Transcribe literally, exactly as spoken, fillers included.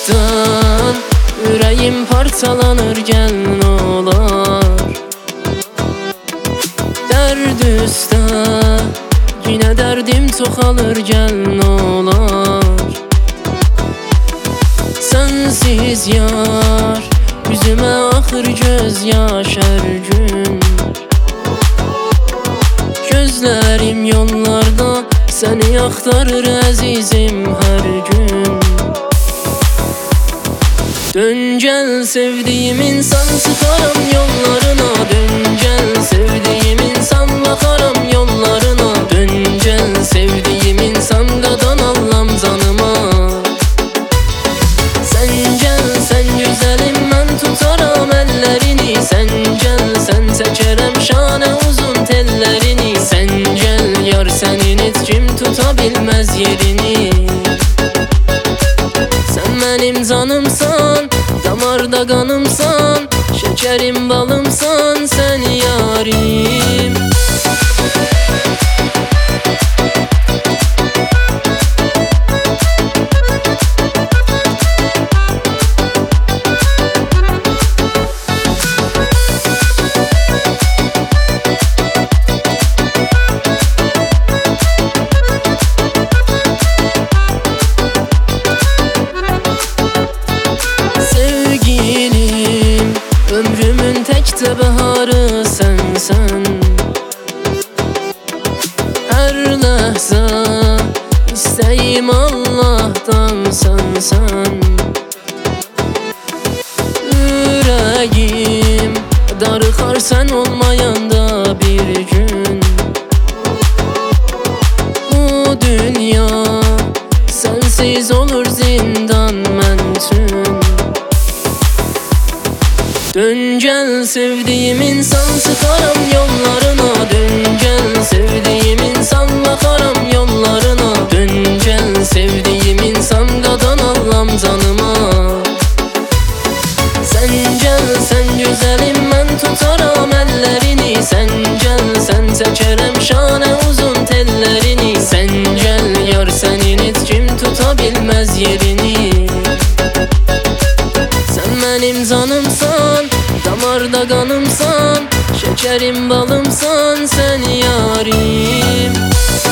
uzaktan yüreğim parçalanır, gel nolar. Derd üstə yine derdim çoxalır, gel nolar. Sensiz yar yüzüme axır göz yaş her gün. Gözlerim yollarda seni axtarır əzizim her gün. Dön gel sevdiğim insan, çıkaram yollarına. Dön gel sevdiğim insan, bakaram yollarına. Dön gel sevdiğim insan, qadan allam canıma. Sen gel sen güzelim, mən tutaram ellerini. Sen gel sen çəkərəm şanə uzun tellerini. Sen gel yar, senin heç kim tuta bilməz yerini. Sen benim canımsan, damarda kanımsan, şekerim balımsan, sen yarim. Ömrümün tekte baharı sensen. Her ləhzə istəyim Allah'tan sensen. Ürəyim darıxar sen olmayanda bir gün. Bu dünya sensiz olur zindan mən üçün. Dön gel sevdiğim insan, çıkaram yollarına. Dön gel sevdiğim insan, bakaram yollarına. Dön gel sevdiğim insan, qadan allam canıma. Sen gel sen güzelim, mən tutaram ellerini. Sen gel sen çəkərəm şanə uzun tellerini. Sen gel yar, senin heç kim tuta bilməz yerini. Sen benim canımsan, damarda kanımsan, şekerim balımsan, sen yarim.